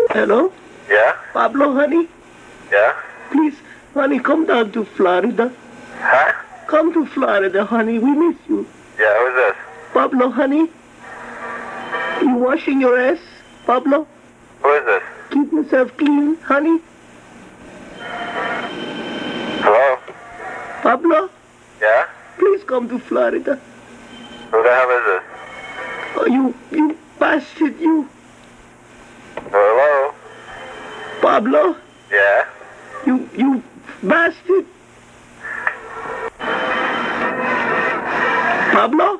Hello? Yeah? Pablo, honey? Yeah? Please, honey, come down to Florida. Huh? Come to Florida, honey. We miss you. Yeah, who's this? Pablo, honey? You washing your ass, Pablo? Who is this? Keep yourself clean, honey. Hello? Pablo, Yeah? please come to Florida. Who the hell is this? Oh, you bastard, you. Hello? Pablo, Yeah? you bastard. Pablo?